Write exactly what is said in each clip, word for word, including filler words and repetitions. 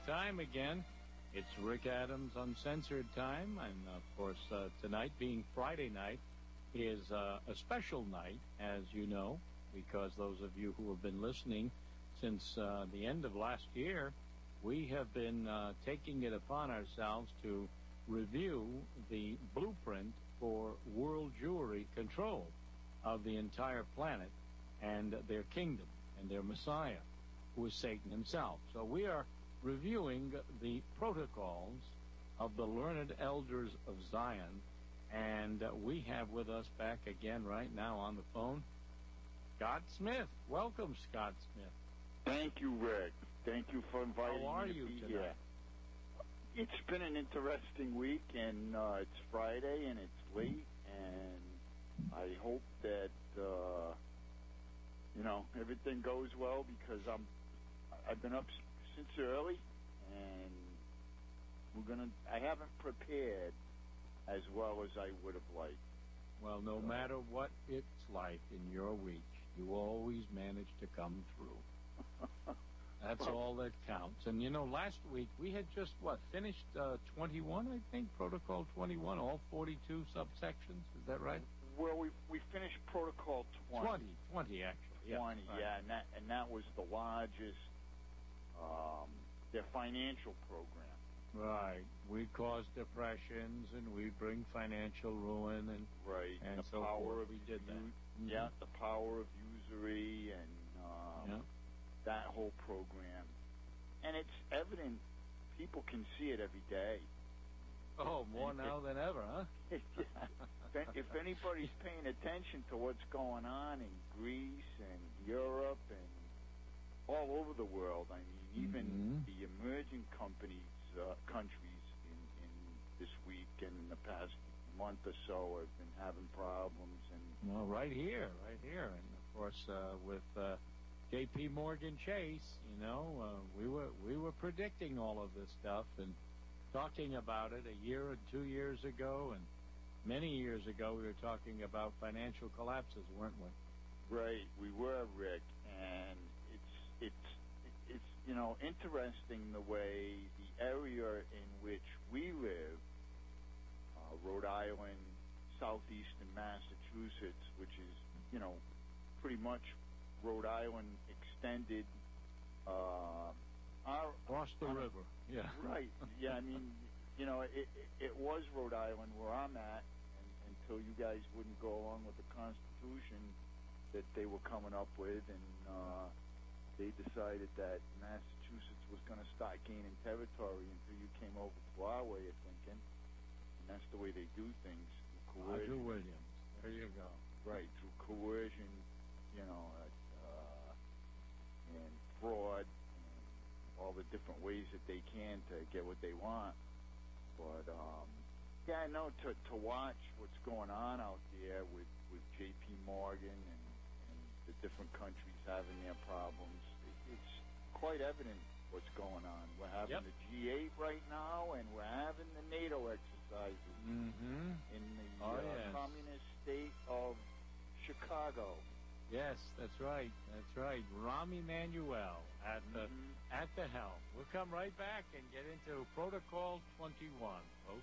time again. It's Rick Adams Uncensored time, and of course, uh, tonight being Friday night is uh, a special night, as you know, because those of you who have been listening since uh, the end of last year, we have been uh, taking it upon ourselves to review the blueprint for world Jewry control of the entire planet and their kingdom and their Messiah, who is Satan himself. So we are reviewing the protocols of the learned elders of Zion, and uh, we have with us back again right now on the phone Scott Smith. Welcome, Scott Smith. Thank you, Rick. Thank you for inviting me. How are to you be tonight? Here. It's been an interesting week, and uh, it's Friday, and it's late, and I hope that uh, you know everything goes well, because I'm I've been up since early, and we're gonna. I haven't prepared as well as I would have liked. Well, no so. matter what it's like in your week, you always manage to come through. That's well, all that counts. And, you know, last week we had just, what, finished uh, twenty-one, I think, Protocol twenty-one, all forty-two subsections. Is that right? Well, we we finished Protocol twenty. twenty, twenty actually. Yeah, twenty, right. yeah, and that, and that was the largest, um, their financial program. Right. We cause depressions, and we bring financial ruin, and right, and the so power forth. of We did that. Mm-hmm. Yeah, the power of usury and um, yeah. that whole program, and it's evident. People can see it every day. Oh, more now it, than ever, huh? yeah. if, if anybody's paying attention to what's going on in Greece and Europe and all over the world, I mean, even mm-hmm. the emerging companies, uh, countries in, in this week and in the past month or so have been having problems. And well, right here, right here, and of course uh, with uh, J P Morgan Chase, you know, uh, we were we were predicting all of this stuff and talking about it a year or two years ago, and many years ago we were talking about financial collapses, weren't we? Right, we were, Rick, and it's it's it's you know interesting the way the area in which we live, uh, Rhode Island, southeastern Massachusetts, which is you know pretty much Rhode Island extended. Uh, our, Across the our, river, yeah. Right, yeah. I mean, you know, it, it, it was Rhode Island where I'm at, and, until you guys wouldn't go along with the Constitution that they were coming up with, and uh, they decided that Massachusetts was going to start gaining territory until you came over to our way of thinking, and that's the way they do things. Roger Williams. There you go. Right, through coercion, you know, uh, and fraud, and all the different ways that they can to get what they want. But, um, yeah, I know to, to watch what's going on out there with, with J P Morgan and, and the different countries having their problems, it, it's quite evident what's going on. We're having yep. the G eight right now, and we're having the NATO exercises mm-hmm. in the oh, uh, yes. communist state of Chicago. Yes, that's right. That's right. Rahm Emanuel at the mm-hmm. at the helm. We'll come right back and get into Protocol twenty-one, folks.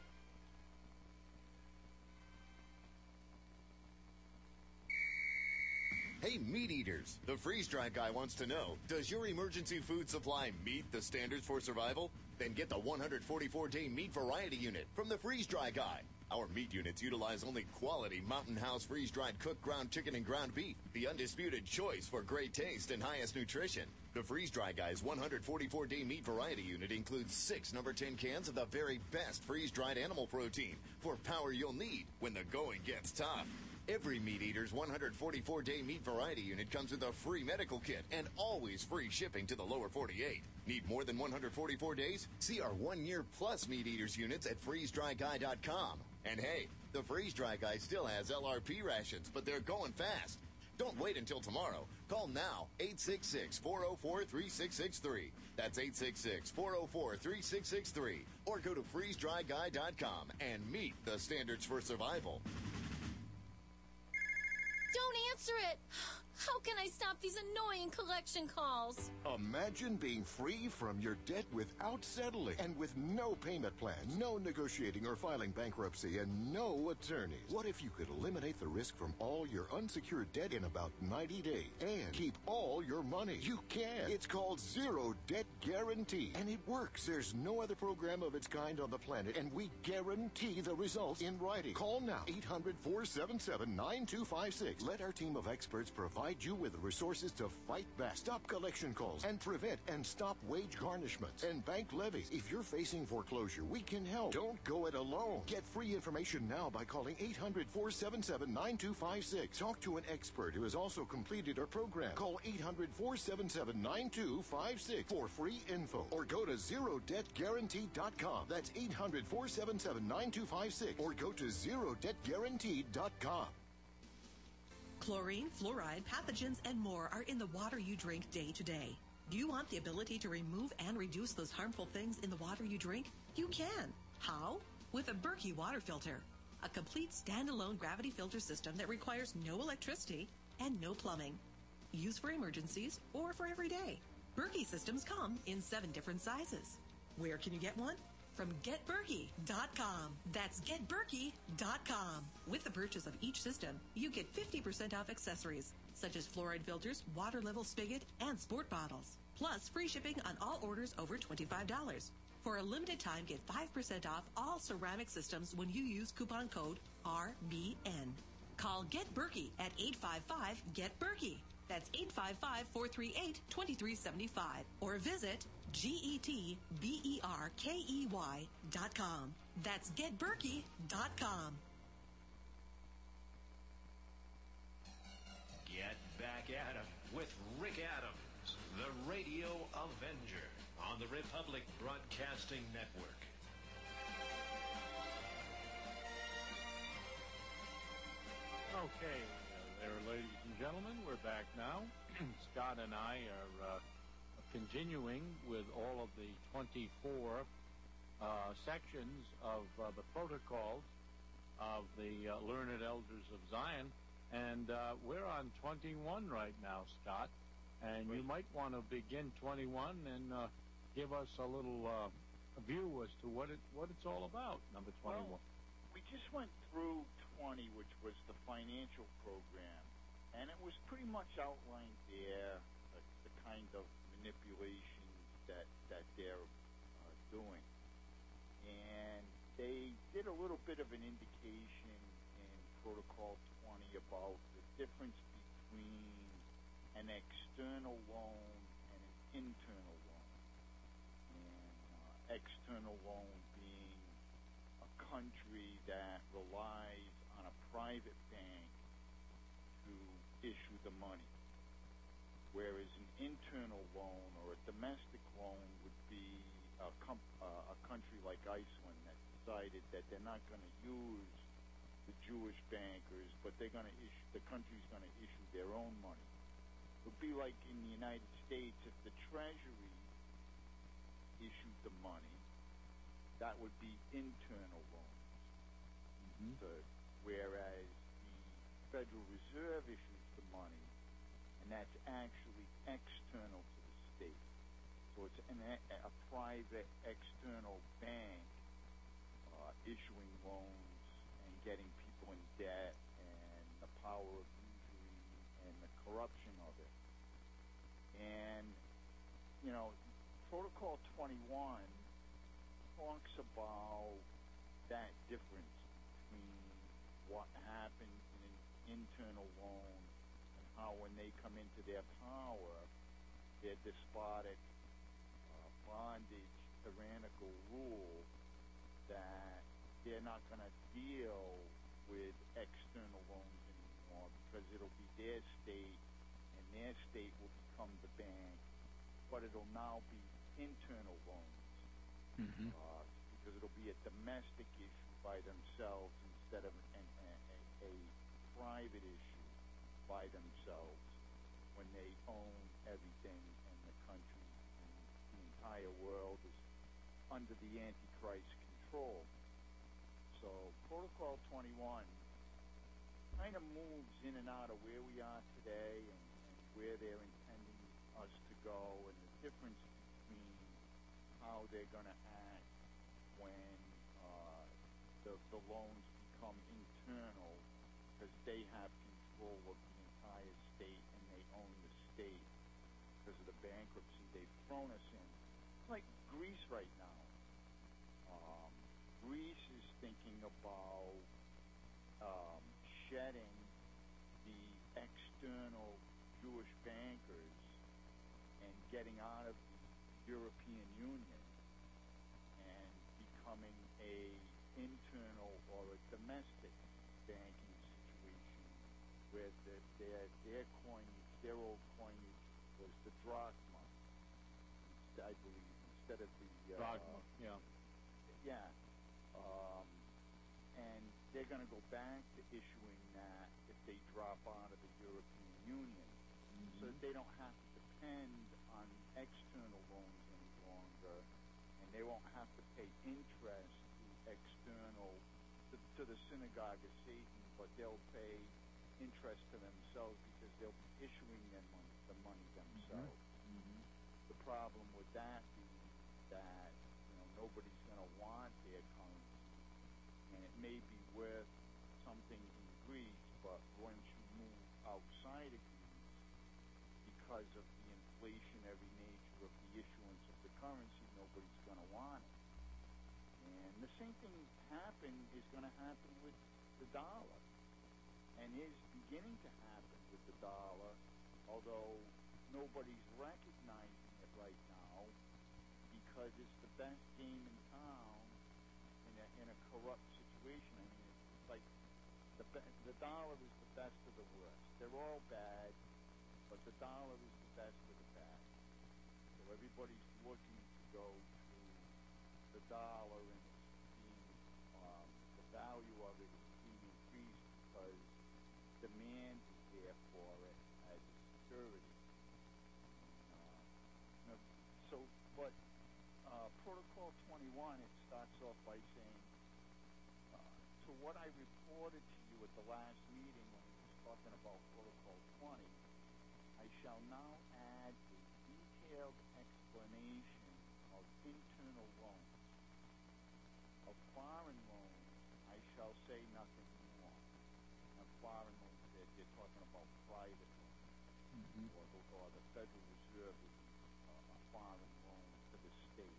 Hey, meat eaters. The freeze-dried guy wants to know, does your emergency food supply meet the standards for survival? Then get the one hundred forty-four day meat variety unit from the freeze-dry guy. Our meat units utilize only quality Mountain House freeze-dried cooked ground chicken and ground beef, the undisputed choice for great taste and highest nutrition. The freeze-dry guy's one hundred forty-four day meat variety unit includes six number ten cans of the very best freeze-dried animal protein for power you'll need when the going gets tough. Every Meat Eater's one hundred forty-four day meat variety unit comes with a free medical kit and always free shipping to the lower forty-eight. Need more than one hundred forty-four days? See our one-year plus Meat Eater's units at freeze dry guy dot com. And hey, the Freeze Dry Guy still has L R P rations, but they're going fast. Don't wait until tomorrow. Call now, eight six six, four oh four, three six six three. That's eight six six, four oh four, three six six three. Or go to freeze dry guy dot com and meet the standards for survival. Don't answer it. How can I stop these annoying collection calls? Imagine being free from your debt without settling and with no payment plan, no negotiating or filing bankruptcy, and no attorneys. What if you could eliminate the risk from all your unsecured debt in about ninety days and keep all your money? You can. It's called Zero Debt Guarantee, and it works. There's no other program of its kind on the planet, and we guarantee the results in writing. Call now, eight hundred, four seven seven, nine two five six. Let our team of experts provide you with the resources to fight back, stop collection calls, and prevent and stop wage garnishments and bank levies. If you're facing foreclosure, we can help. Don't go it alone. Get free information now by calling eight hundred, four seven seven, nine two five six. Talk to an expert who has also completed our program. Call eight hundred, four seven seven, nine two five six for free info, or go to zero debt guarantee dot com. That's eight hundred, four seven seven, nine two five six, or go to zero debt guarantee dot com. Chlorine, fluoride, pathogens, and more are in the water you drink day to day. Do you want the ability to remove and reduce those harmful things in the water you drink? You can. How? With a Berkey water filter, a complete standalone gravity filter system that requires no electricity and no plumbing. Used for emergencies or for every day. Berkey systems come in seven different sizes. Where can you get one? From get berkey dot com. That's get berkey dot com. With the purchase of each system, you get fifty percent off accessories, such as fluoride filters, water level spigot, and sport bottles. Plus, free shipping on all orders over twenty-five dollars. For a limited time, get five percent off all ceramic systems when you use coupon code R B N. Call Get Berkey at eight five five, get berkey. That's eight five five, four three eight, two three seven five. Or visit G E T B E R K E Y dot com. That's get berkey dot com. Get back at 'em with Rick Adams, the Radio Avenger, on the Republic Broadcasting Network. Okay, uh, there, ladies and gentlemen, we're back now. Scott and I are uh, continuing with all of the twenty-four uh, sections of uh, the protocols of the uh, Learned Elders of Zion, and uh, we're on twenty-one right now, Scott, and you might want to begin twenty-one and uh, give us a little uh, view as to what it what it's all about, number twenty-one. Well, we just went through twenty, which was the financial program, and it was pretty much outlined there, the, the kind of manipulations that, that they're uh, doing. And they did a little bit of an indication in Protocol twenty about the difference between an external loan and an internal loan. And uh, external loan being a country that relies on a private bank to issue the money, whereas an internal loan or a domestic loan would be a, com- uh, a country like Iceland that decided that they're not going to use the Jewish bankers, but they're going to issue, the country's going to issue their own money. It would be like in the United States, if the Treasury issued the money, that would be internal loans. Mm-hmm. So, whereas the Federal Reserve issues the money, and that's actually external to the state. So it's an, a private external bank uh, issuing loans and getting people in debt, and the power of usury and the corruption of it. And, you know, Protocol twenty-one talks about that difference between what happens in an internal loan and how when they come into their power, their despotic, uh, bondage, tyrannical rule, that they're not going to deal with external loans anymore because it'll be their state, and their state will become the bank, but it'll now be internal loans. Mm-hmm. Uh, because it'll be a domestic issue by themselves instead of an, an, a, a private issue by themselves when they own everything in the country, and the entire world is under the Antichrist control. So Protocol twenty-one kind of moves in and out of where we are today and, where they're intending us to go, and the difference between how they're going to act when uh, the, the loans become internal, because they have control of the entire state and they own the state because of the bankruptcy they've thrown us in. It's like Greece right now. Um, Greece is thinking about um, shedding the external Jewish bankers and getting out of the European Union and becoming a internal or a domestic banking situation where the, their their coinage, their old coinage was the drachma, I believe, instead of the uh, Drachma, yeah. Yeah. Um, and they're going to go back to issuing that if they drop out of the European Union, Mm-hmm. so that they don't have to depend on external loans any longer, and they won't have to pay interest to external, to, to the synagogue of Satan, but they'll pay interest to themselves because they'll be issuing their money, the money themselves. Mm-hmm. The problem with that being that, you know, nobody's going to want their currency, and it may be worth something in Greece, but once you move outside of Greece, because of the inflationary nature of the issuance of the currency, nobody's going to want it. And the same thing happen is going to happen with the dollar, and is beginning to happen with the dollar, although nobody's recognizing it right now because it's the best game in town in a, in a corrupt situation. I mean, it's, it's like the be- the dollar is the best of the worst. They're all bad, but the dollar is the best of the bad. So everybody's looking to go to the dollar, and it's being um, the value of it is being increased because demand is there for it as a security. Uh, you know, so, but uh, Protocol twenty-one, it starts off by saying, uh, to what I reported to you at the last meeting when we was talking about Protocol twenty, I shall now add a detailed explanation of internal loans. Of foreign loans, I shall say nothing more. Now, foreign loans, they're, they're talking about private loans, Mm-hmm. or, the, or the Federal Reserve would be uh, a foreign loan to the state.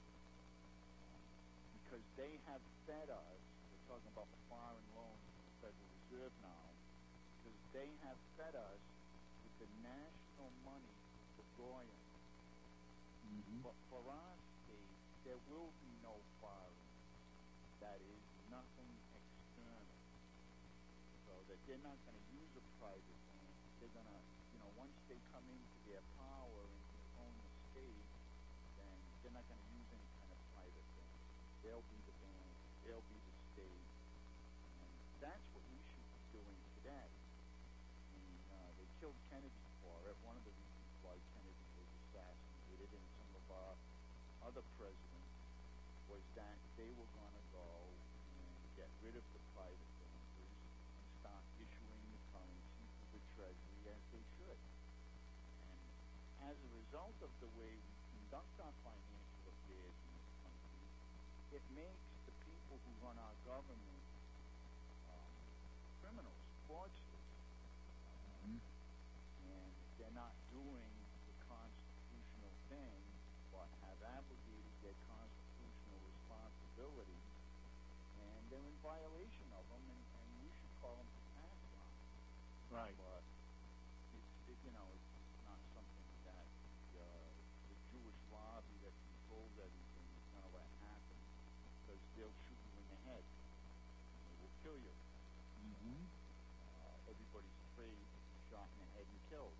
Because they have fed us, we're talking about foreign loans to the Federal Reserve now, because they have fed us with the national money of the Goyim. Mm-hmm. But for our state, there will be no foreign. That is, nothing external. So that they're not going to use a private bank. They're going to, you know, once they come into their power and they own the state, then they're not going to use any kind of private bank. They'll be the bank. They'll be the state. And that's what we should be doing today. I mean, uh, they killed Kennedy for it. One of the reasons why Kennedy was assassinated, and some of our other presidents, was that they were going to go and get rid of the private bankers and start issuing the currency through the Treasury as they should. And as a result of the way we conduct our financial affairs in this country, it makes the people who run our government um, criminals, fraudsters. Mm-hmm. And they're not doing the constitutional thing, but have abrogated their constitutional responsibilities, and they're in violation of them, and, and we should call them to task on it. Right. But it's, it, you know, it's, it's not something that uh, the Jewish lobby that controls everything is going to let happen, because they'll shoot you in the head, and they will kill you. Mm-hmm. Uh, everybody's afraid to be shot in the head and killed.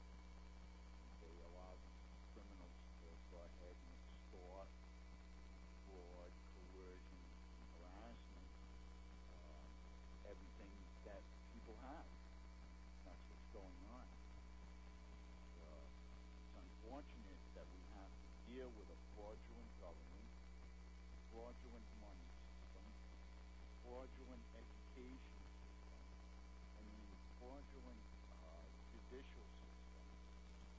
They allow these criminals to go ahead and extort, fraud, coercion, and harassment, um, everything that people have. That's what's going on. It's, uh, it's unfortunate that we have to deal with a fraudulent government, fraudulent money system, fraudulent education system, I mean, fraudulent uh, judicial system,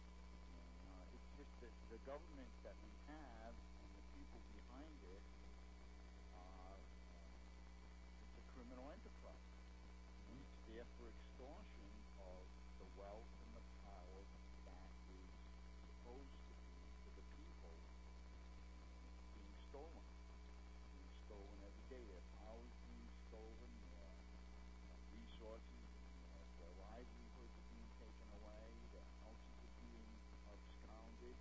the government that we have and the people behind it are uh, it's a criminal enterprise. Mm-hmm. It's there for extortion of the wealth and the power that is supposed to be to the people. It's being stolen. It's being stolen every day. Their power is being stolen. Their uh, resources, their, their livelihoods are being taken away. Their houses are being absconded.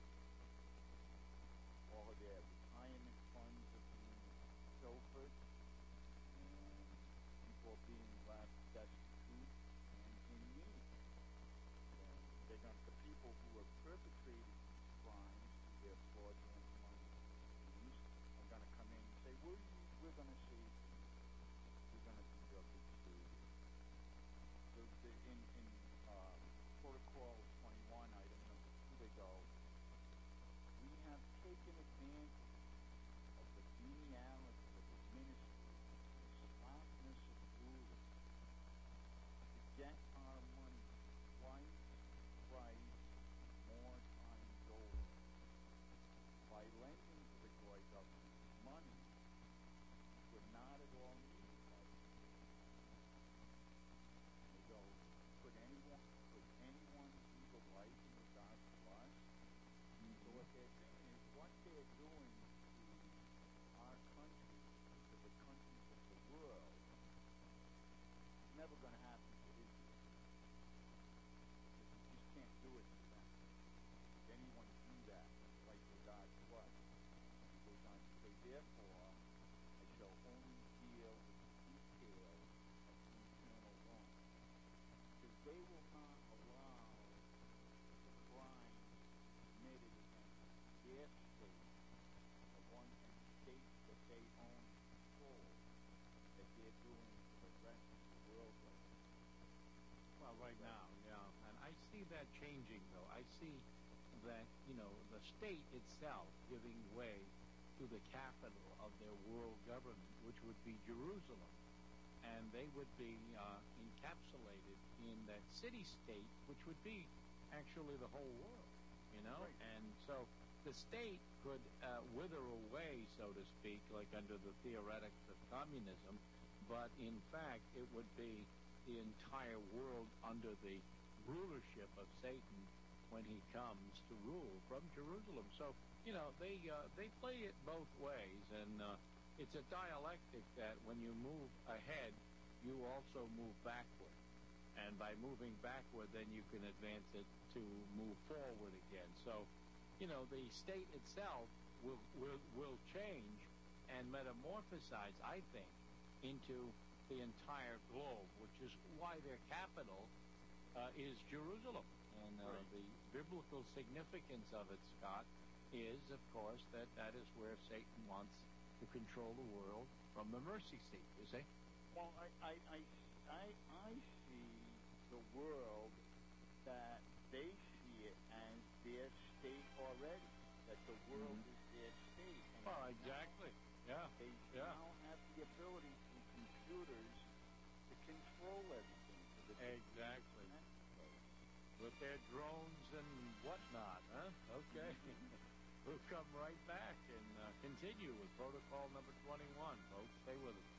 All of their retirement funds are being pilfered, and people are being left destitute and in need. And they're going the people who are perpetrating these crimes through their fraudulent money schemes are going to come in and say, we're, we're going to save you. We're going to be your big savior. So the, in, in uh, Protocol twenty-one, item number two, they go, we have taken advantage of the geniality of administrators and the smartness of rulers to get our money twice, thrice, and more times over by lending to the Goy government money which were not at all needed by the people. And they go, could anyone, could anyone see the light in regard to us? Mm-hmm. So what they're saying is what they're doing to our country, to the countries of the world, is never going to happen to Israel. Because we just can't do it to them. Could anyone do that in like regard to us? He goes on to say, therefore, I shall only deal with the details of internal wrong. Because they will not allow the crimes committed against their state, the one and the states that they own and control, that they're doing to the rest of the world right now. Well, right now, yeah. And I see that changing, though. I see that, you know, the state itself giving way to the capital of their world government, which would be Jerusalem. And they would be uh, encapsulated in that city-state, which would be actually the whole world, you know? Right. And so the state could uh, wither away, so to speak, like under the theoretics of communism, but in fact it would be the entire world under the rulership of Satan when he comes to rule from Jerusalem. So, you know, they uh, they play it both ways, and uh, it's a dialectic that when you move ahead, you also move backward. And by moving backward, then you can advance it to move forward again. So, you know, the state itself will will, will change and metamorphosize, I think, into the entire globe, which is why their capital uh, is Jerusalem. And uh, right. the biblical significance of it, Scott, is, of course, that that is where Satan wants to control the world from the mercy seat, you see? Well, I, I, I, I, I see the world that they see it as their state already, that the world Mm-hmm. is their state. And Well, now exactly. Yeah. They yeah. now have the ability through computers to control everything. So that Exactly. With their drones and whatnot, huh? Okay. Mm-hmm. We'll come right back and uh, continue with protocol number twenty-one, folks. Stay with us.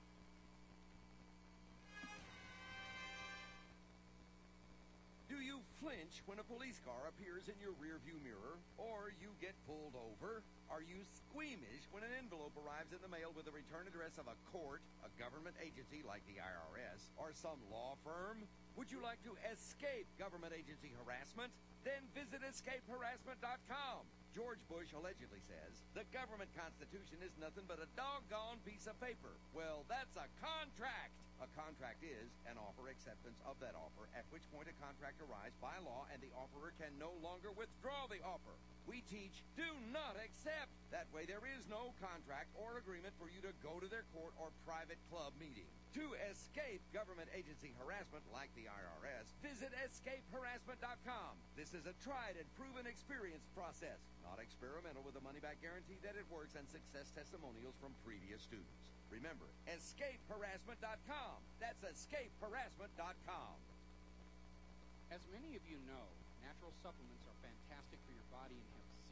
Do you flinch when a police car appears in your rearview mirror, or you get pulled over? Are you squeamish when an envelope arrives in the mail with the return address of a court, a government agency like the I R S, or some law firm? Would you like to escape government agency harassment? Then visit escape harassment dot com. George Bush allegedly says the government constitution is nothing but a doggone piece of paper. Well, that's a contract. A contract is an offer acceptance of that offer, at which point a contract arrives by law and the offerer can no longer withdraw the offer. We teach do not accept. That way there is no contract or agreement for you to go to their court or private club meeting. To escape government agency harassment like the I R S, visit escape harassment dot com. This is a tried and proven experience process, not experimental, with a money-back guarantee that it works and success testimonials from previous students. Remember, escape harassment dot com. That's escape harassment dot com. As many of you know, natural supplements are fantastic for your body and have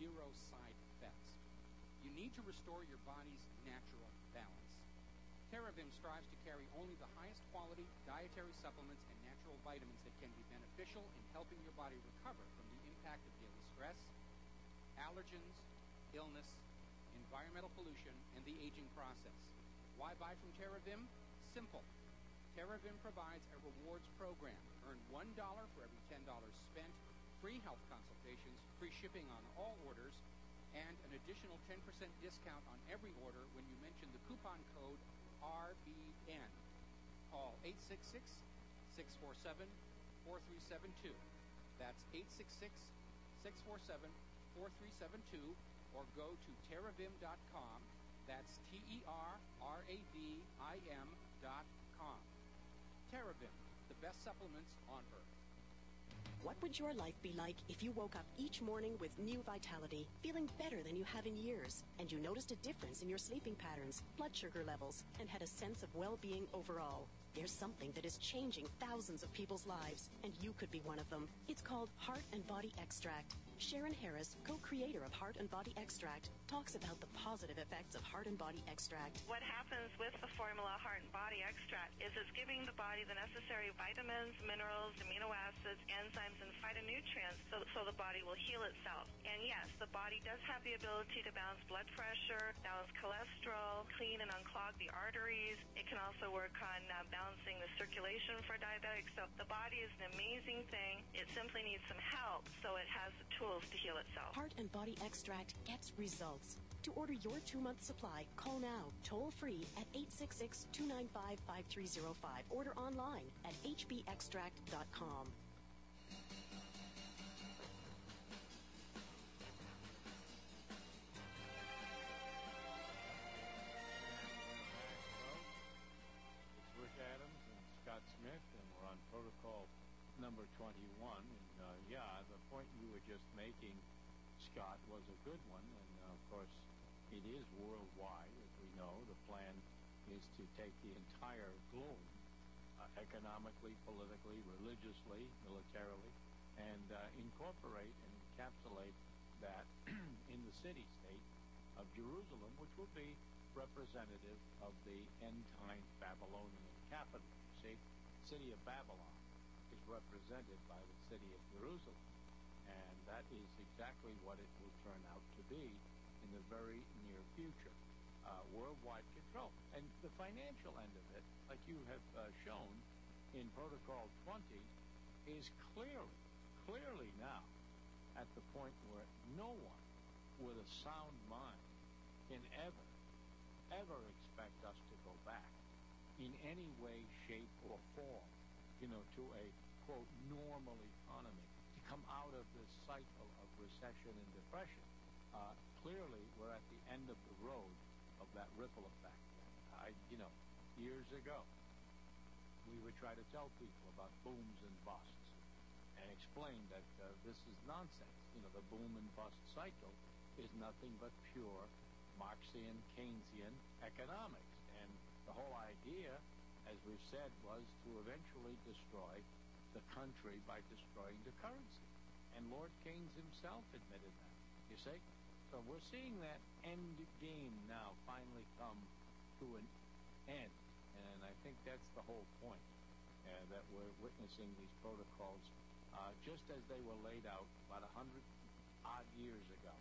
zero side effects. You need to restore your body's natural balance. TerraVim strives to carry only the highest quality dietary supplements and natural vitamins that can be beneficial in helping your body recover from the impact of daily stress, allergens, illness, environmental pollution, and the aging process. Why buy from TerraVim? Simple. TerraVim provides a rewards program. Earn one dollar for every ten dollars spent, free health consultations, free shipping on all orders, and an additional ten percent discount on every order when you mention the coupon code R B N. Call eight six six, six four seven, four three seven two. That's eight six six, six four seven, four three seven two, or go to terravim dot com. That's T E R R A V I M dot com. TerraVim, the best supplements on earth. What would your life be like if you woke up each morning with new vitality, feeling better than you have in years, and you noticed a difference in your sleeping patterns, blood sugar levels, and had a sense of well-being overall? There's something that is changing thousands of people's lives, and you could be one of them. It's called Heart and Body Extract. Sharon Harris, co-creator of Heart and Body Extract, talks about the positive effects of Heart and Body Extract. What happens with the formula Heart and Body Extract is it's giving the body the necessary vitamins, minerals, amino acids, enzymes, and phytonutrients so, so the body will heal itself. And yes, the body does have the ability to balance blood pressure, balance cholesterol, clean and unclog the arteries. It can also work on uh, balancing the circulation for diabetics. So the body is an amazing thing. It simply needs some help so it has the tools to heal itself. Heart and Body Extract gets results. To order your two-month supply, call now, toll-free at eight six six, two nine five, five three zero five. Order online at h b extract dot com. It's Rick Adams and Scott Smith, and we're on protocol number twenty-one. And uh, yeah, the point you were just making, Scott, was a good one. And uh, of course, it is worldwide, as we know. The plan is to take the entire globe, uh, economically, politically, religiously, militarily, and uh, incorporate and encapsulate that in the city-state of Jerusalem, which will be representative of the end-time Babylonian capital. You see, the city of Babylon is represented by the city of Jerusalem, and that is exactly what it will turn out to be in the very near future. Uh, worldwide control. And the financial end of it, like you have uh, shown in Protocol twenty, is clearly, clearly now at the point where no one with a sound mind can ever, ever expect us to go back in any way, shape, or form, you know, to a, quote, normal economy, to come out of this cycle of recession and depression. Uh, clearly, we're at the end of the road of that ripple effect. I, you know, years ago, we would try to tell people about booms and busts and explain that uh, this is nonsense. You know, the boom and bust cycle is nothing but pure Marxian, Keynesian economics. And the whole idea, as we've said, was to eventually destroy the country by destroying the currency. And Lord Keynes himself admitted that, you see? So we're seeing that end game now finally come to an end. And I think that's the whole point, uh, that we're witnessing these protocols uh, just as they were laid out about a hundred odd years ago.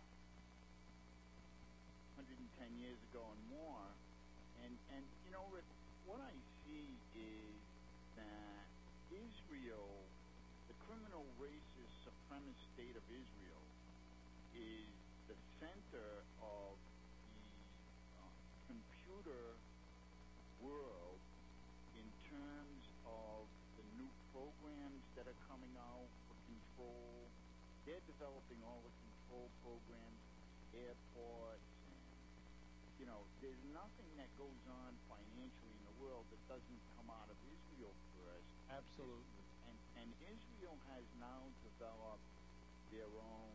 one hundred ten years ago and more. And, and you know, Rick, what I see is that Israel, the criminal racist supremacist state of Israel, is the center of the uh, computer world in terms of the new programs that are coming out for control. They're developing all the control programs, airports, and, you know, there's nothing that goes on financially in the world that doesn't come out of Israel first. Absolutely. And, and Israel has now developed their own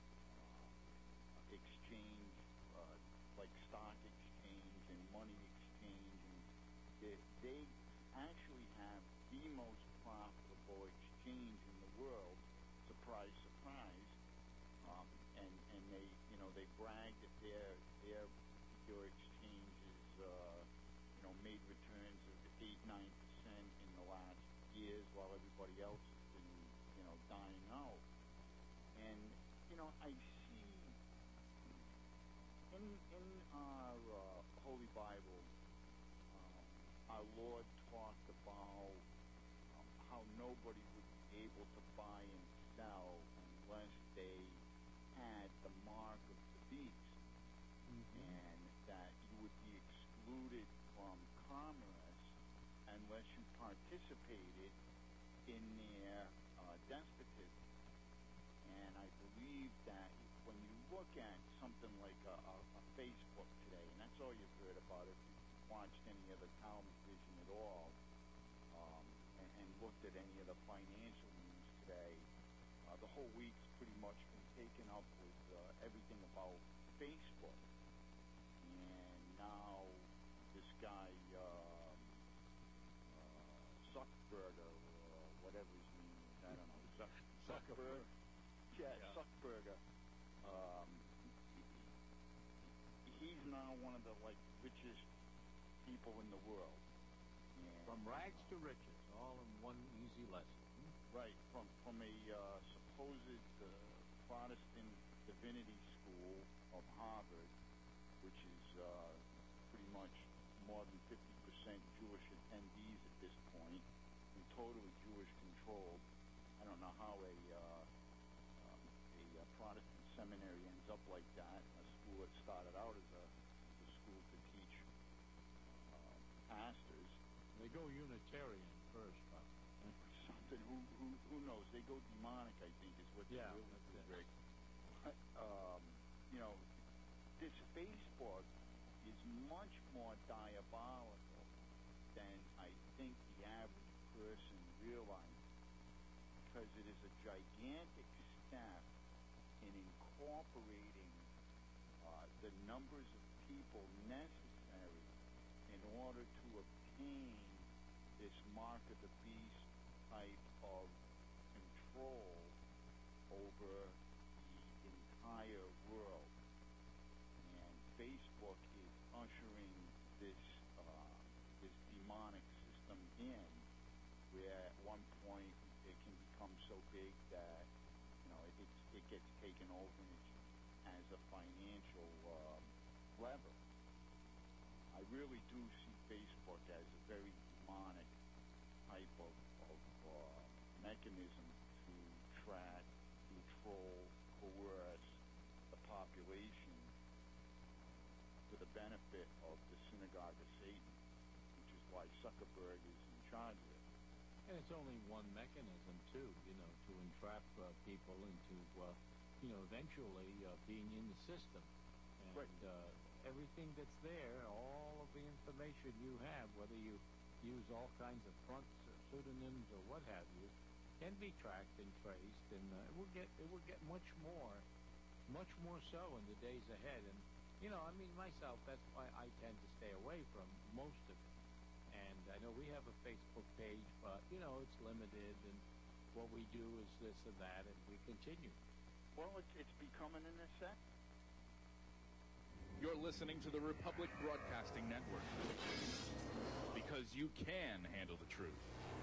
exchange, uh, like stock exchange and money exchange, and they, they actually have the most profitable exchange in the world. Surprise, surprise. Um, and, and brag that their their particular exchanges, uh, you know, made returns of eight, nine percent in the last years, while everybody else has been, you know, dying out. And you know, I see in in our uh, Holy Bible, um, our Lord talked about um, how nobody would be able to buy and sell unless they had the mark of the beast, mm-hmm. and that you would be excluded from commerce unless you participated in their uh, despotism. And I believe that when you look at something like a, a, a Facebook today, and that's all you've heard about if you've watched any of the television at all, um, and, and looked at any of the financial news today, uh, the whole week's pretty much been taken up with uh, everything about Facebook. And now this guy, um, uh, Zuckerberg, or whatever his name is, I don't know, Zuck- Zuckerberg. Yeah, yeah. Zuckerberg. Um, he, he's now one of the like richest people in the world. And, from rags uh, to riches, all in one easy lesson. Right, from from a uh, supposed uh, Protestant divinity school of Harvard, which is uh, pretty much more than fifty percent Jewish attendees at this point, and totally Jewish controlled. I don't know how a uh, a, a Protestant seminary ends up like that. A school that started out as a, as a school to teach uh, pastors. They go Unitarian first, probably. Something. Who who who knows? They go demonic, I think, is what yeah, they really do, it. Rick. But, um, you know, this Facebook is much more diabolical than I think the average person realizes, because it is a gigantic step in incorporating uh, the numbers of people necessary in order to obtain this mark of the beast type of control over the entire world. And Facebook is ushering this uh, this demonic system in, where at one point it can become so big that, you know, it, it's, it gets taken over and it's used as a financial um, lever. I really do see Facebook as a very demonic type of, of uh, mechanism to track, control, coerce the population for the benefit of the synagogue of Satan, which is why Zuckerberg is in charge of it. And it's only one mechanism, too, you know, to entrap uh, people into, uh, you know, eventually uh, being in the system. And right. uh, everything that's there, all of the information you have, whether you use all kinds of fronts or pseudonyms or what have you, can be tracked and traced, and uh, it will get it will get much more, much more so in the days ahead. And you know, I mean, myself, that's why I tend to stay away from most of it. And I know we have a Facebook page, but you know, it's limited, and what we do is this and that, and we continue. Well, it's it's becoming a necessity. You're listening to the Republic Broadcasting Network, because you can handle the truth.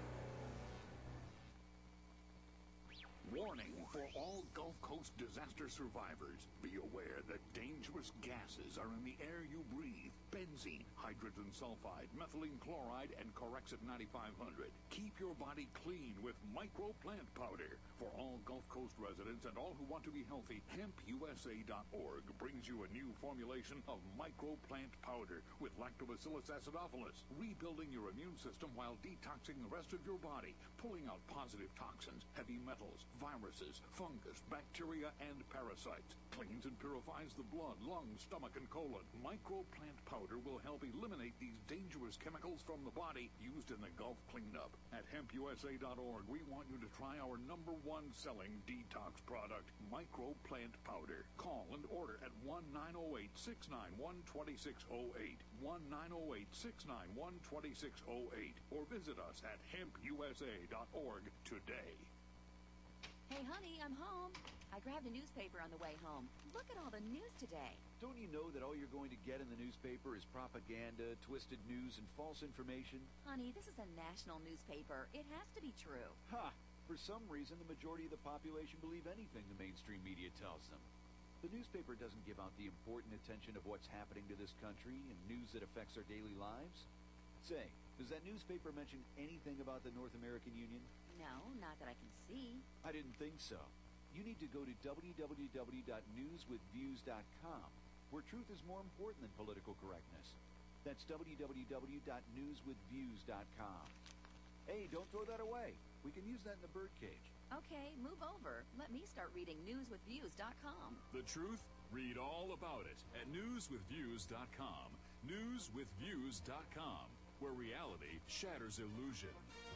Warning for all Gulf Coast disaster survivors. Be aware that dangerous gases are in the air you breathe. Benzene, hydrogen sulfide, methylene chloride, and Corexit ninety-five hundred. Keep your body clean with Micro Plant Powder. For all Gulf Coast residents and all who want to be healthy, hemp U S A dot org brings you a new formulation of Micro Plant Powder with Lactobacillus acidophilus, rebuilding your immune system while detoxing the rest of your body, pulling out positive toxins, heavy metals, viruses, fungus, bacteria, and parasites. Cleans and purifies the blood, lungs, stomach, and colon. Micro Plant Powder will help eliminate these dangerous chemicals from the body used in the Gulf cleanup. At hemp U S A dot org, we want you to try our number one selling detox product, Micro Plant Powder. Call and order at one nine zero eight, six nine one, two six zero eight, one nine zero eight, six nine one, two six zero eight, or visit us at hemp U S A dot org today. Hey, honey, I'm home. I I grabbed a newspaper on the way home. Look at all the news today. Don't you know that all you're going to get in the newspaper is propaganda, twisted news, and false information? Honey, this is a national newspaper. It has to be true. Ha! For some reason, the majority of the population believe anything the mainstream media tells them. The newspaper doesn't give out the important attention of what's happening to this country and news that affects our daily lives. Say, does that newspaper mention anything about the North American Union? No, not that I can see. I didn't think so. You need to go to w w w dot news with views dot com, where truth is more important than political correctness. That's w w w dot news with views dot com. Hey, don't throw that away. We can use that in the birdcage. Okay, move over. Let me start reading news with views dot com. The truth? Read all about it at news with views dot com. news with views dot com, where reality shatters illusion.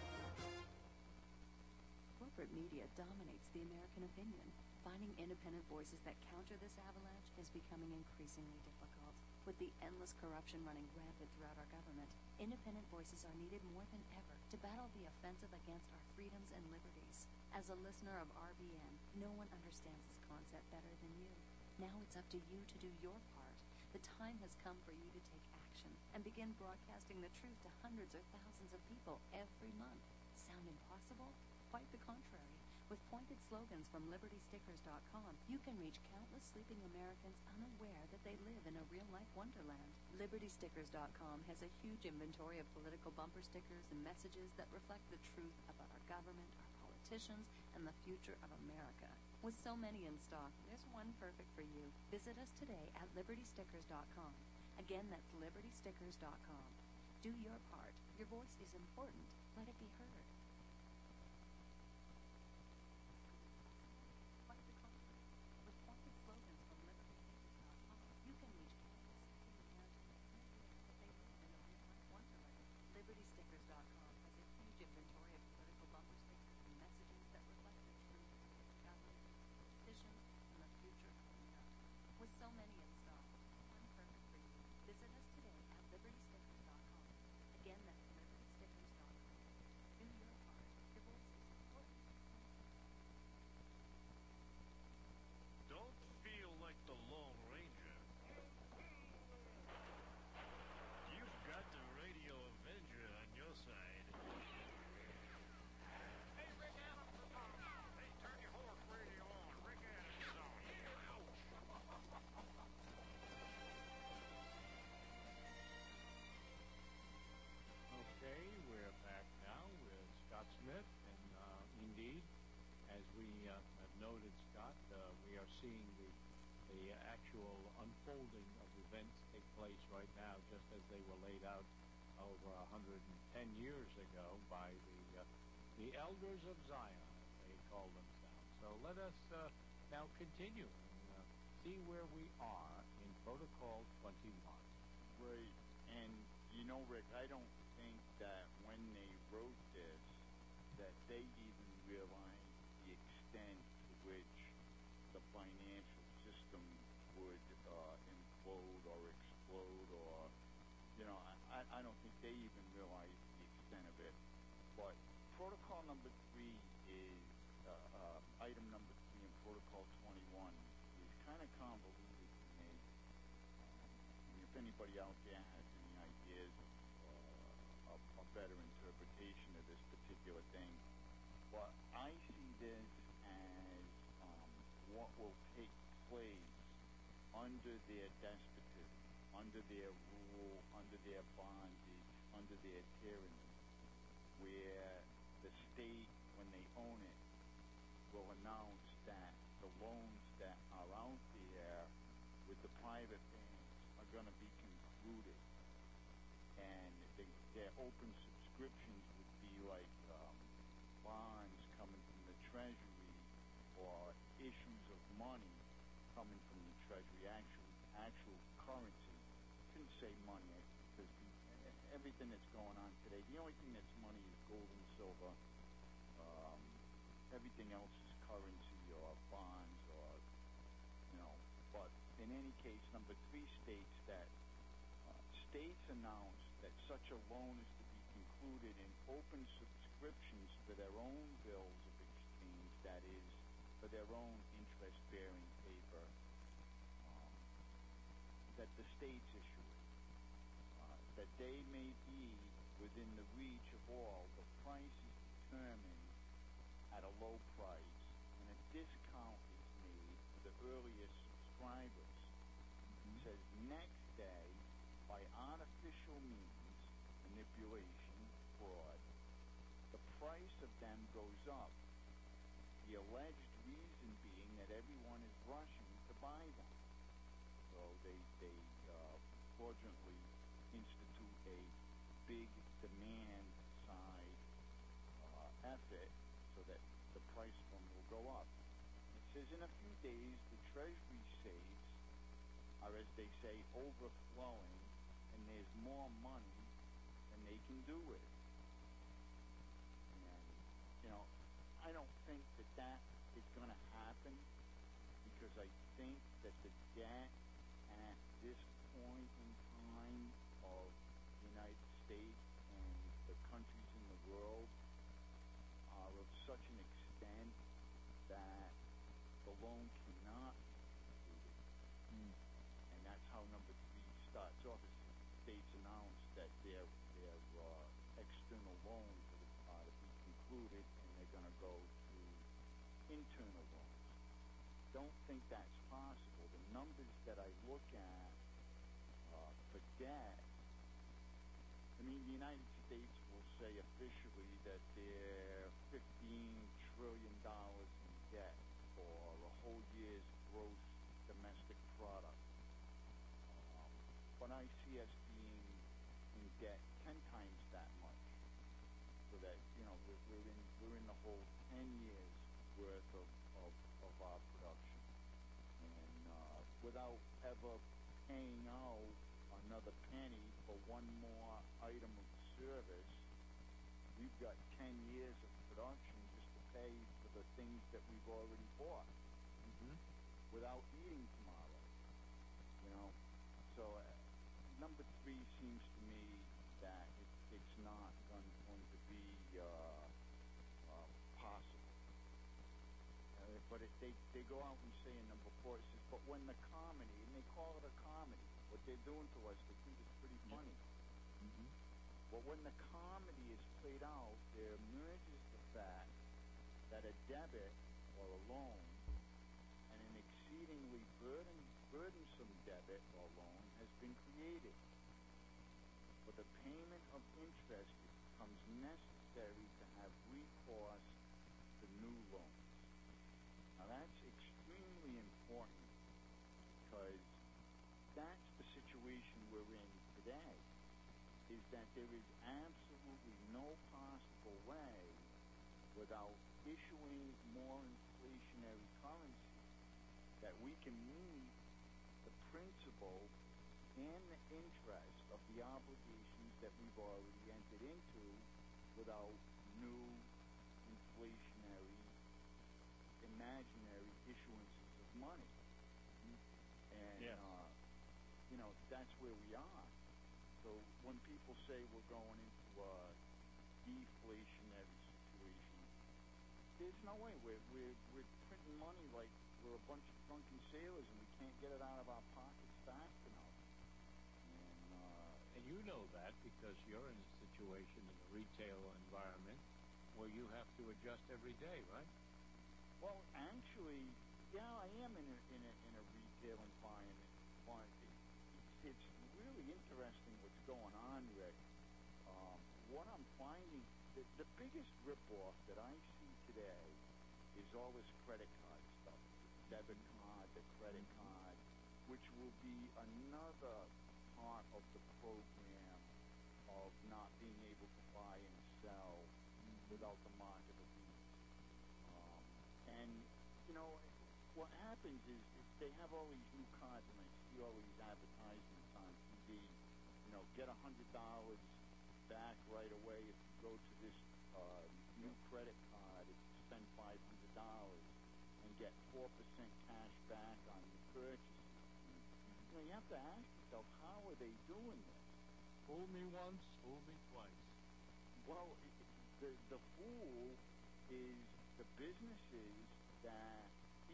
Corporate media dominates the American opinion. Finding independent voices that counter this avalanche is becoming increasingly difficult. With the endless corruption running rampant throughout our government, independent voices are needed more than ever to battle the offensive against our freedoms and liberties. As a listener of R B N, no one understands this concept better than you. Now it's up to you to do your part. The time has come for you to take action and begin broadcasting the truth to hundreds or thousands of people every month. Sound impossible? Quite the contrary. With pointed slogans from liberty stickers dot com, you can reach countless sleeping Americans unaware that they live in a real-life wonderland. liberty stickers dot com has a huge inventory of political bumper stickers and messages that reflect the truth about our government, our politicians, and the future of America. With so many in stock, there's one perfect for you. Visit us today at liberty stickers dot com. Again, that's liberty stickers dot com. Do your part. Your voice is important. Let it be heard. liberty stickers dot com has a huge inventory of political bumper stickers and messages that reflect the truth about the government, politicians, and the future of America. With so many in stock, one perfect for you. Visit us today at liberty stickers dot com. Again, that's liberty stickers dot com. Do your part. Your voice is important. Don't feel like the Lone Ranger. You've got the Radio Avenger on your side. Hey, Rick Adams is on. Hey, turn your horse radio on. Rick Adams is on. Ouch. Okay, we're back now with Scott Smith, and uh, indeed, as we uh, have noted, Scott, uh, we are seeing the the actual unfolding of events take place right now, just as they were laid out over one hundred ten years ago by the uh, the Elders of Zion, as they call themselves. So let us uh, now continue and uh, see where we are in Protocol twenty-one. Right, and you know, Rick, I don't think that when they wrote this, that they even realized the extent to which the financial system would uh, implode or explode, or, you know, I, I don't think they even realized the extent of it. But protocol number three is, uh, uh, item number three in protocol twenty-one is kind of convoluted to me. And if anybody out there has any ideas of uh, a, a better interpretation of this particular thing, but I see this as um, what will take place under their despotism, under their rule, under their bondage, under their tyranny, where the state, when they own it, will announce that the loans that are out there with the private banks are going to be concluded, and they, their open subscriptions would be like um, bonds coming from the Treasury or issues of money coming from the Treasury, actual actual currency. I couldn't say money because the, everything that's going on today, the only thing that's money is gold and silver. Um, everything else is currency or bonds or, you know. But in any case, number three states that uh, states announce that such a loan is to be concluded in open subscriptions for their own bills of exchange, that is, for their own interest interest-bearing paper um, that the states issue, uh, that they may be within the reach of all. The price is determined at a low price, and a discount is made for the earliest subscribers. It says next day, by artificial means, manipulation, fraud, the price of them goes up. The alleged reason being that everyone is rushing to buy them. So they, they uh, fraudulently institute a big demand side uh, effort so that the price of them will go up. It says in a few days the Treasury safes are, as they say, overflowing, and there's more money than they can do with. And, you know, I don't think that that is going to happen, because I think that the debt at this point in time of the United States and the countries in the world are of such an extent that the loan cannot be completed. Mm. And that's how number three starts off. Is the states announced that their their uh, external loans are to be concluded, and they're going to go to internal loans. Don't think that's possible. The numbers that I look at uh, for debt, I mean, the United States will say officially that they're fifteen trillion dollars in debt for a whole year's gross domestic product. Um, but I see us being in debt ten times that much, so that, you know, we're, we're in we're in the whole ten years worth of, of, of our production, and uh, without ever paying out another penny for one more item of service, we've got ten years of production just to pay for the things that we've already bought, mm-hmm. without eating tomorrow. You know, so uh, number three seems to me that it, it's not going, going to be uh, uh, possible. Uh, but if they, they go out and say in number four, it says, but when the comedy, and they call it a comedy, what they're doing to us, they think it's pretty funny. Yeah. Mm-hmm. But when the comedy is played out, there emerges the fact that a debit or a loan, and an exceedingly burden, burdensome debit or loan, has been created. For the payment of interest, it becomes necessary to have recourse to new loans. Now that's extremely important, because that's the situation we're in today, is that there is absolutely no possible way, without issuing more inflationary currency, that we can meet the principal and the interest of the obligations that we've already entered into without new inflationary, imaginary issuances of money. And, yes. uh, you know, that's where we are. So when people say we're going into a deflationary situation, there's no way. We're, we're, we're printing money like we're a bunch of drunken sailors, and we can't get it out of our pockets fast enough. And, uh, and you know that because you're in a situation in the retail environment where you have to adjust every day, right? Well, actually, yeah, I am in a, in a, in a retail environment, but it, it's, it's really interesting what's going on, Rick. Um, what I'm finding, the, the biggest ripoff that I see today is all this credit card stuff. The debit card, the credit card, which will be another part of the program of not being able to buy and sell without the mark of the beast. Um, and, you know, what happens is, is they have all these new cards, and I see all these advertisements on T V. You know, get a hundred dollars back right away if you go to this uh, new credit card if you spend five hundred dollars, and get four percent cash back on your purchases. Mm-hmm. You know, you have to ask yourself, how are they doing this? Fool me once, fool me twice. Well, it, the the fool is the businesses that keep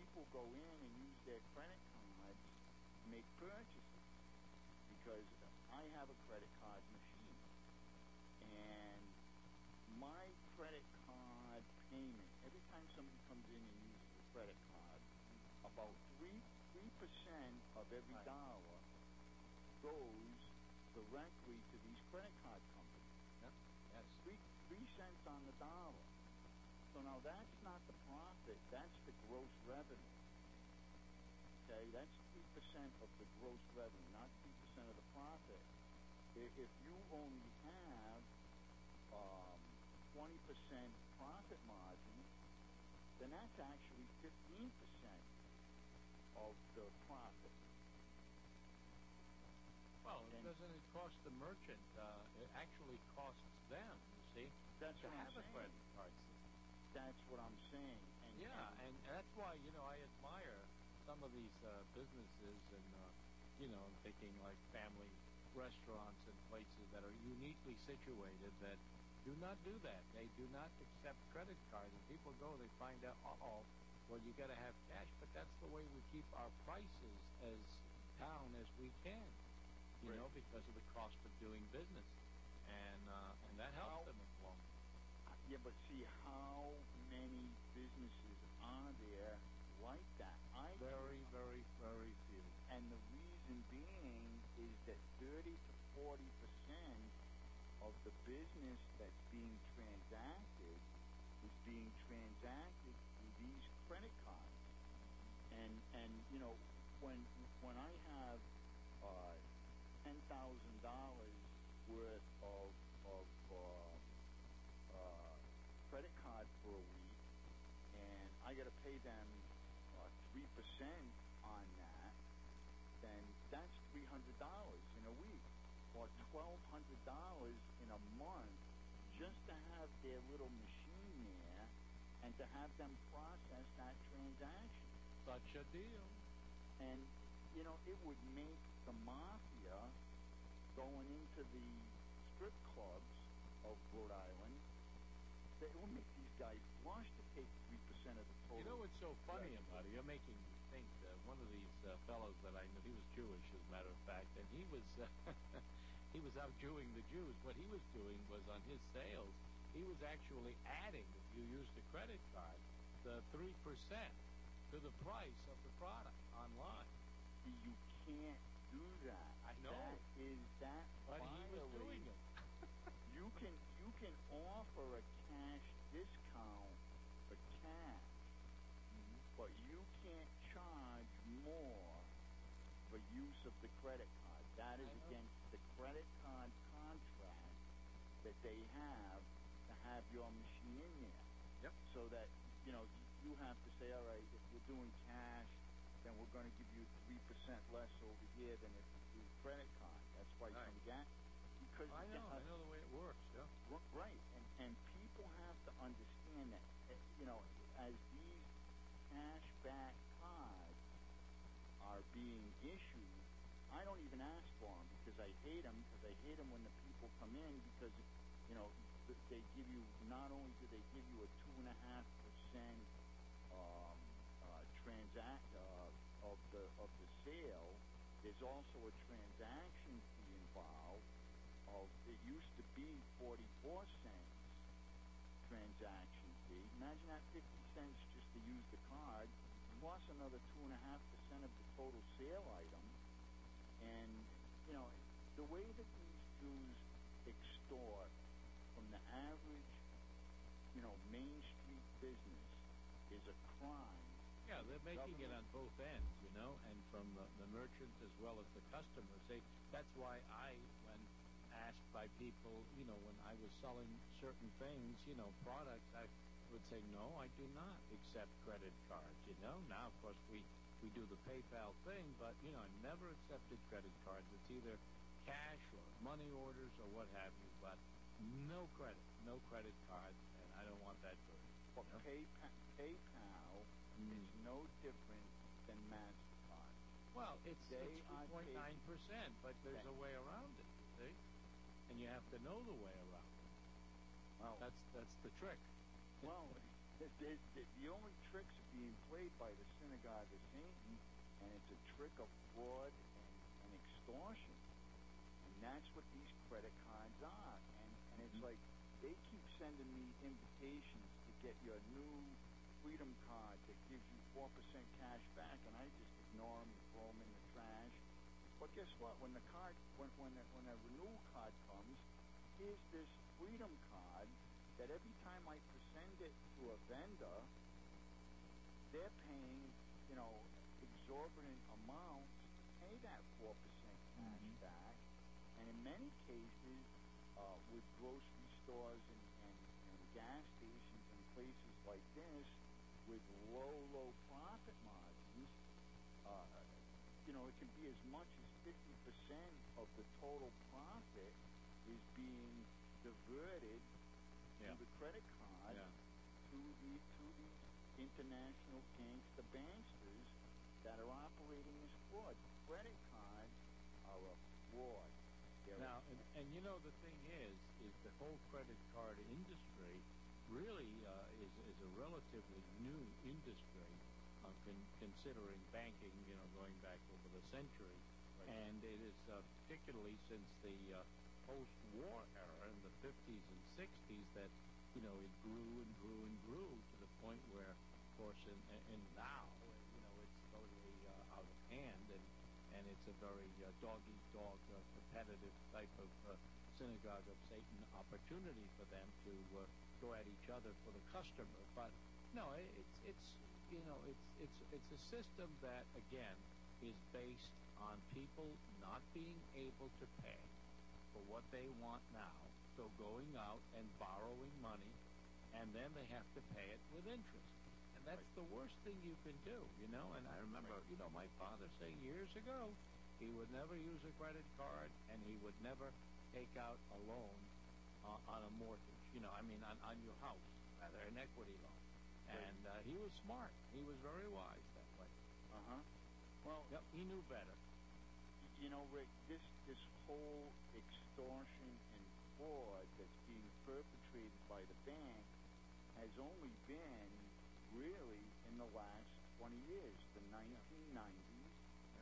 people go in and use their credit cards to make purchases because I have a credit card machine. And my credit card payment, every time somebody comes in and uses a credit card, about three three percent of every Right. dollar goes directly to these credit card companies. Yep. Yes. Three three cents on the dollar. So now that's not the profit, that's the gross revenue. Okay, that's three percent of the gross revenue, not three percent of the profit. I- If you only have um, twenty percent profit margin, then that's actually fifteen percent of the profit. Well, And- doesn't it cost the merchant? Uh, it actually costs them, you see, That's to what I'm have a saying. credit card system. That's what I'm saying. And, Yeah, and and that's why, you know, I admire some of these uh, businesses and, uh, you know, I'm thinking like family restaurants and places that are uniquely situated that do not do that. They do not accept credit cards. And people go, they find out, uh-oh, well, you got to have cash. But that's the way we keep our prices as down as we can, you Right. know, because of the cost of doing business. And, uh, and that helps How- them in the long run. Yeah, but see, how many businesses are there like that? I Very, very, very few. And the reason being is that thirty to forty percent of the business that's being transacted is being transacted through these credit cards. And and you know, when when I have uh, ten thousand dollars worth of of uh, uh, credit card for a week, and I got to pay them uh, three percent on that, then that's three hundred dollars in a week, or twelve hundred dollars in a month, just to have their little machine there, and to have them process that transaction. Such a deal. And you know, it would make the mafia going into the strip clubs of Rhode Island. It will make these guys blush to take three percent of the total. You know what's so funny revenue. about it? You're making me think. Uh, one of these uh, fellows that I knew, he was Jewish, as a matter of fact, and he was uh, he was out Jewing the Jews. What he was doing was on his sales, he was actually adding, if you used a credit card, the three percent to the price of the product online. You can't do that. I know. That is that. But he was doing violates- it. You can you can offer a cash discount for cash, but you can't charge more for use of the credit card. That is I know. against the credit card contract that they have to have your machine in there. Yep. So that you know you have to say, all right, if you're doing cash, then we're going to give you three percent less over here than if you do credit card. That's why Right. some gas. Because I know. uh, I know the way it works. Yeah. R- Right, and and people have to understand that, uh, you know, as these cashback cards are being issued, I don't even ask for them because I hate them, because I hate them when the people come in because, you know, th- they give you, not only do they give you a two and a half percent um, uh, transact uh, of the of the sale, there's also a transaction fee involved. Of it used to be forty-four cents transaction fee. Imagine that fifty cents just to use the card, plus another two and a half percent of the total sale item. And you know the way that these Jews extort from the average, you know, Main Street business is a crime. Yeah, they're making it on Government- both ends, you know, and from the, the merchants as well as the customers. They, that's why I, when asked by people, you know, when I was selling certain things, you know, products, I would say, no, I do not accept credit cards, you know. Now, of course, we, we do the PayPal thing, but, you know, I never accepted credit cards. It's either cash or money orders or what have you, but no credit, no credit card, and I don't want that burden. But you know? PayPal, PayPal Mm. is no different than MasterCard. Well, it's They it's are three point nine percent, but there's That- a way around it, you see? And you have to know the way around it. Well, That's that's the trick. well, the, the, the, the only tricks are being played by the synagogue of Satan, and it's a trick of fraud and, and extortion. And that's what these credit cards are. And, and it's Mm-hmm. like they keep sending me invitations to get your new Freedom card that gives you four percent cash back, and I just ignore them and throw them in the trash. But guess what? When the card, when when a, when a renewal card comes, here's this Freedom card that every time I present it to a vendor, they're paying, you know, exorbitant amounts to pay that four percent cash Mm-hmm. back. And in many cases, uh, with grocery stores and, and, and gas stations and places like this, with low, low profit margins, uh, you know, it can be as much as fifty percent of the total profit is being diverted Yeah. to the credit card Yeah. to the to the international gangster banksters that are operating as fraud. Credit cards are a fraud. They're Now, a, and, and you know, the thing is, is the whole credit card industry really uh, is is a relatively new industry, uh, con- considering banking, you know, going back over the century, Right. and it is uh, particularly since the uh, post-war era in the fifties and sixties that you know it grew and grew and grew to the point where, of course, and and now uh, you know it's totally uh, out of hand, and and it's a very uh, dog-eat-dog uh, competitive type of uh, synagogue of Satan opportunity for them to uh, go at each other for the customer. But no, it- it's it's you know it's it's it's a system that again is based on people not being able to pay for what they want now, so going out and borrowing money, and then they have to pay it with interest. And that's the worst thing you can do, you know. And I remember, you know, my father saying years ago he would never use a credit card and he would never take out a loan uh, on a mortgage, you know, I mean, on, on your house, rather, an equity loan. Right. And uh, he was smart. He was very wise that way. uh-huh. Well, Yep, he knew better. y- you know, Rick, this this whole extortion and fraud that's being perpetrated by the bank has only been really in the last twenty years, the nineteen nineties,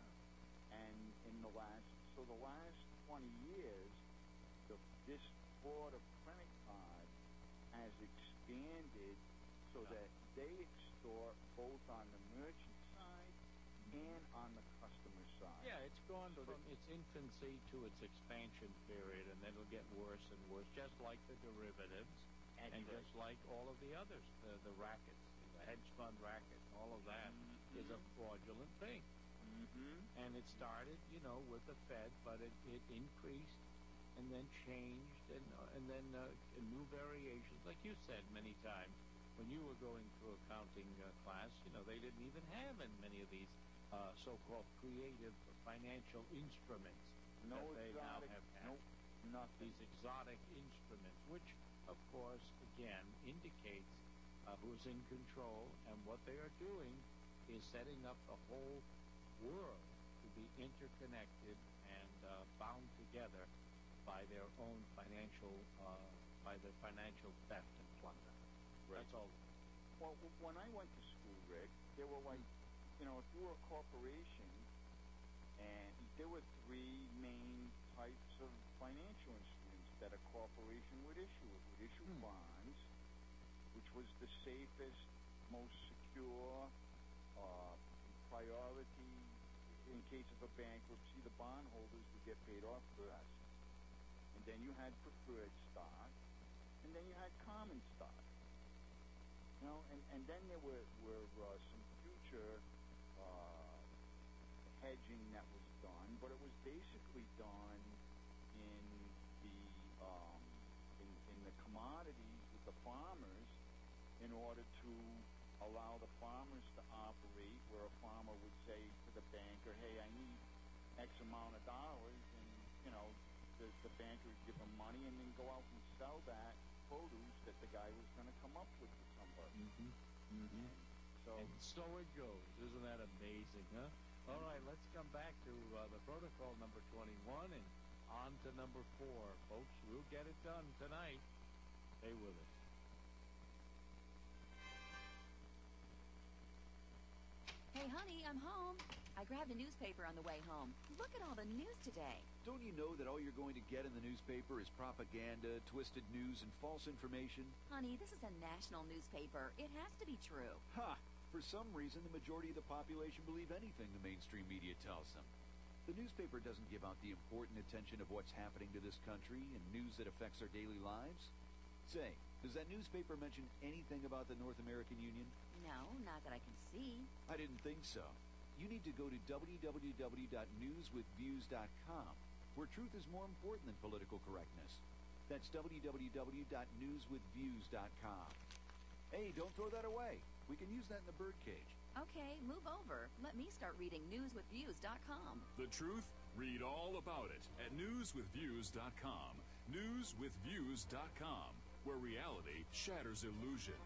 and in the last, so the last twenty years, the, this fraud of credit cards has expanded so Yeah. that they extort both on the merchant side and on the customer side. Yeah, it's gone So from that- its infancy to its expansion period, and then it'll get worse and worse, just like the derivatives, That's and right. just like all of the others, the, the rackets, the hedge fund racket, all of that is a fraudulent thing. Mm-hmm. And it started, you know, with the Fed, but it, it increased and then changed, and uh, and then uh, new variations, like you said many times. When you were going through accounting uh, class, you know, they didn't even have in many of these uh, so-called creative financial instruments No that they now exotic, have had. nope, nothing. These exotic instruments, which, of course, again, indicates uh, who's in control, and what they are doing is setting up the whole world to be interconnected and uh, bound together by their own financial, uh, by their financial theft and plunder. Right. That's all. Well, w- when I went to school, Rick, there were like, you know, if you were a corporation, and there were three main types of financial instruments that a corporation would issue. It would issue Hmm. bonds, which was the safest, most secure, uh, priority in case of a bankruptcy. The bondholders would get paid off first. And then you had preferred stock, and then you had common stock. You know, and, and then there were, were uh, some future uh, hedging that was done, but it was basically done in the um, in, in the commodities with the farmers in order to allow the farmers to operate, where a farmer would say to the banker, hey, I need X amount of dollars, and, you know, the, the banker would give him money and then go out and sell that produce that the guy was going to come up with to somebody. Mm-hmm. Mm-hmm. So, And so it goes. Isn't that amazing, huh? All right, let's come back to uh, the protocol number twenty-one and on to number four. Folks, we'll get it done tonight. Stay with us. Hey, honey, I'm home. I grabbed a newspaper on the way home. Look at all the news today. Don't you know that all you're going to get in the newspaper is propaganda, twisted news, and false information? Honey, this is a national newspaper. It has to be true. Ha! For some reason, the majority of the population believe anything the mainstream media tells them. The newspaper doesn't give out the important attention of what's happening to this country and news that affects our daily lives. Say, does that newspaper mention anything about the North American Union? No, not that I can see. I didn't think so. You need to go to w w w dot news with views dot com, where truth is more important than political correctness. That's w w w dot news with views dot com. Hey, don't throw that away. We can use that in the birdcage. Okay, move over. Let me start reading news with views dot com. The truth? Read all about it at news with views dot com. news with views dot com, where reality shatters illusion.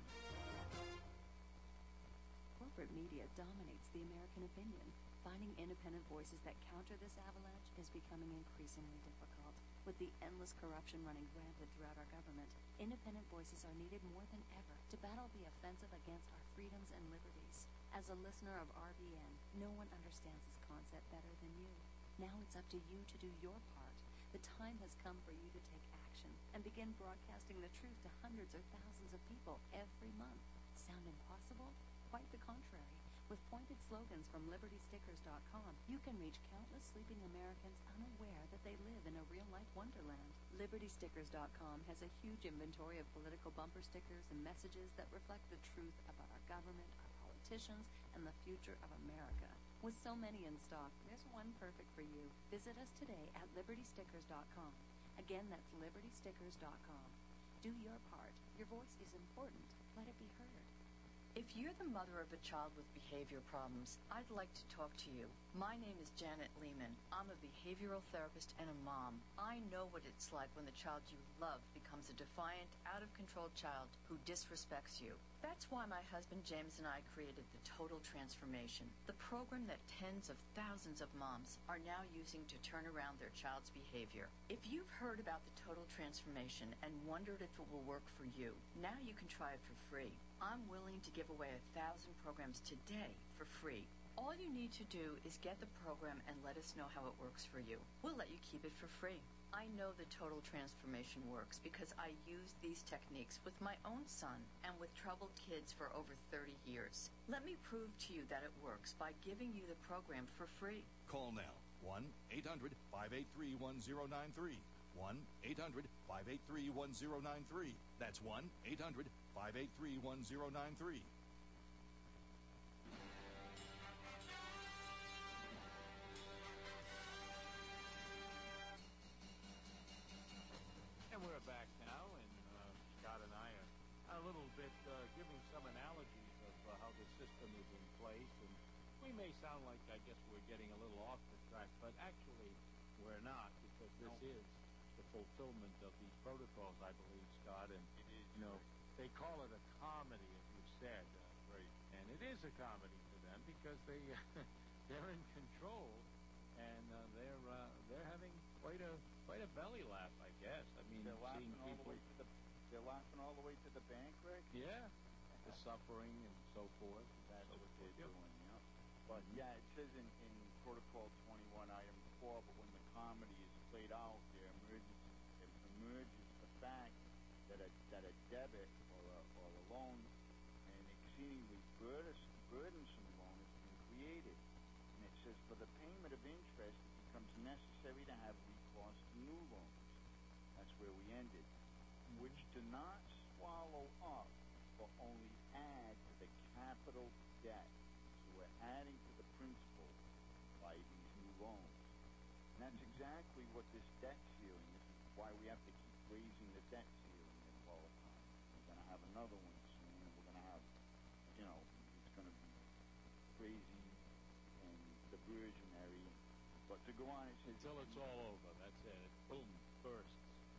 Corporate media dominates the American opinion. Finding independent voices that counter this avalanche is becoming increasingly difficult. With the endless corruption running rampant throughout our government, independent voices are needed more than ever to battle the offensive against our freedoms and liberties. As a listener of R B N, no one understands this concept better than you. Now it's up to you to do your part. The time has come for you to take action and begin broadcasting the truth to hundreds or thousands of people every month. Sound impossible? Quite the contrary. With pointed slogans from liberty stickers dot com, you can reach countless sleeping Americans unaware that they live in a real-life wonderland. liberty stickers dot com has a huge inventory of political bumper stickers and messages that reflect the truth about our government, our politicians, and the future of America. With so many in stock, there's one perfect for you. Visit us today at liberty stickers dot com. Again, that's liberty stickers dot com. Do your part. Your voice is important. Let it be heard. If you're the mother of a child with behavior problems, I'd like to talk to you. My name is Janet Lehman. I'm a behavioral therapist and a mom. I know what it's like when the child you love becomes a defiant, out-of-control child who disrespects you. That's why my husband James and I created the Total Transformation, the program that tens of thousands of moms are now using to turn around their child's behavior. If you've heard about the Total Transformation and wondered if it will work for you, now you can try it for free. I'm willing to give away a thousand programs today for free. All you need to do is get the program and let us know how it works for you. We'll let you keep it for free. I know the Total Transformation works because I used these techniques with my own son and with troubled kids for over thirty years. Let me prove to you that it works by giving you the program for free. Call now. one eight hundred five eight three one zero nine three. one eight hundred five eight three one zero nine three. That's one eight hundred five eight three one zero nine three. And we're back now, and uh, Scott and I are a little bit uh, giving some analogies of uh, how the system is in place, and we may sound like, I guess, we're getting a little off the track, but actually we're not, because this No. is the fulfillment of these protocols, I believe, Scott, and, you know, they call it a comedy, as you said, uh, right. and it is a comedy to them because they, they're in control, and uh, they're uh, they're having quite a quite a belly laugh, I guess. I mean, They're laughing seeing all the people, way to the. They're laughing all the way to the bank, Rick. yeah, the suffering and so forth. That's so what forth. they're Yep. doing, yeah. But Mhm. yeah, it says in, in Protocol twenty-one, Item four, but when the comedy is played out, there emerges it emerges the fact that a that a debit or a or a loan, an exceedingly burdens, burdensome loan, has been created, and it says for the payment of interest, it becomes necessary to have recourse to new loans. That's where we ended, which do not swallow up, but only add to the capital debt. So we're adding to the principal by these new loans. And that's exactly what this debt ceiling, this is why we have to keep raising the debt ceiling at all times. We're going to have another one soon, and we're going to have, you know, it's going to be crazy and diversionary. But to go on, it says... Until it's all over, that's it. It boom, bursts.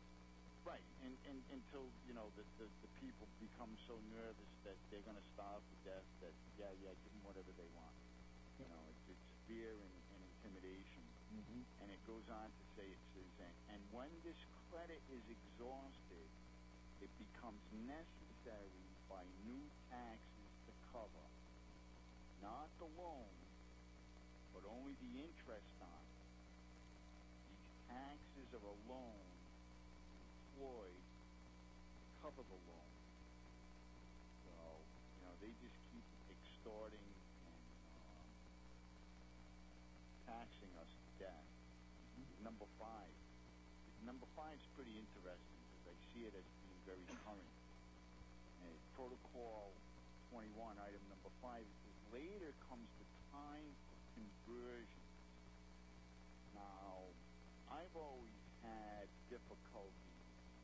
Right, and, and until, you know, the, the, the people become so nervous that they're going to starve to death that, yeah, yeah, give them whatever they want. You know, it's, it's fear and, and intimidation. Mm-hmm. And it goes on to say, it says, and, and when this credit is exhausted, it becomes necessary by new taxes to cover. Now not the loan, but only the interest on it. These taxes are a loan employed to cover the loan. So, you know, they just keep extorting and um, taxing us to death. Mm-hmm. Number five. Number five is pretty interesting because I see it as being very current. And Protocol twenty-one, item number five, it says, later comes the time for conversion. Now, I've always had difficulty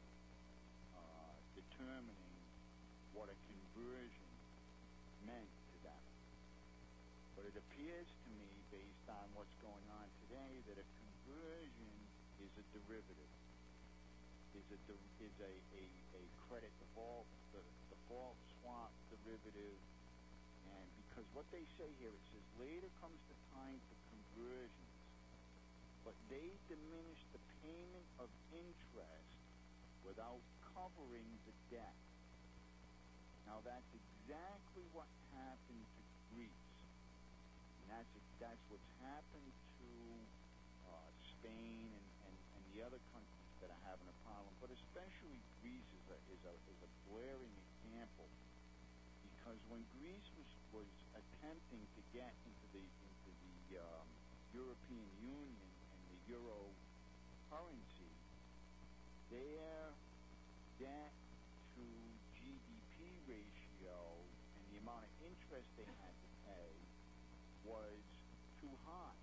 uh, determining what a conversion meant to them. But it appears to me, based on what's going on today, that a conversion is a derivative, is a de- is a, a, a credit default, the default swap derivative. And because what they say here, it says later comes the time for conversions, but they diminish the payment of interest without covering the debt. Now that's exactly what happened to Greece, and that's that's what's happened to uh, Spain and, and, and the other countries that are having a problem. But especially Greece is a is a is a glaring example, because when Greece was was attempting to get into the into the um, European Union and the euro currency, their debt to G D P ratio and the amount of interest they had to pay was too high.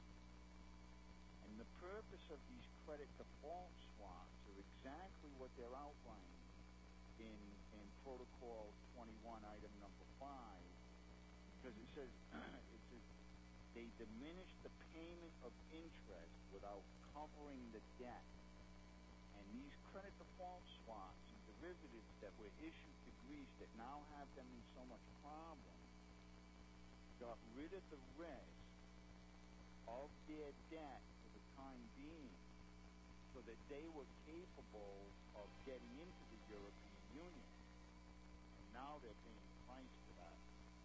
And the purpose of these credit default swaps are exactly what they're outlining in in Protocol twenty-one, item number five, because it says it says they diminish the payment of interest without covering the debt. And these credit default swaps and derivatives that were issued to Greece that now have them in so much problem got rid of the risk of their debt for the time being, so that they were capable of getting into the European Union. And now they're paying the price for that.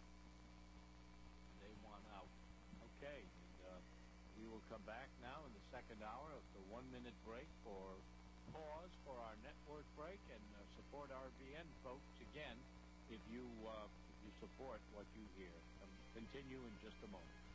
They want out. Okay, and, uh, we will come back now in the second hour of the one-minute break for pause for our network break and uh, support R B N, folks. Again, if you uh, if you support what you hear, um, continue in just a moment.